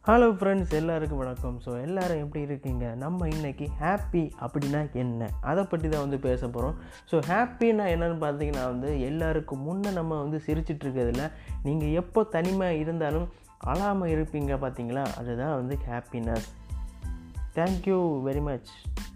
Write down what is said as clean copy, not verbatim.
Hello friends, எல்லாருக்கும் வணக்கம். So எல்லோரும் எப்படி இருக்கீங்க? நம்ம இன்றைக்கி ஹாப்பி அப்படின்னா என்ன, அதை பற்றி தான் பேச போகிறோம். ஸோ ஹாப்பின்னா என்னென்னு பார்த்தீங்கன்னா எல்லாருக்கும் முன்னே நம்ம சிரிச்சிட்டு இருக்கிறதுல நீங்கள் எப்போ தனிமையாக இருந்தாலும் அழாமல் இருப்பீங்க பார்த்தீங்களா, அதுதான் ஹாப்பினஸ். Thank you very much.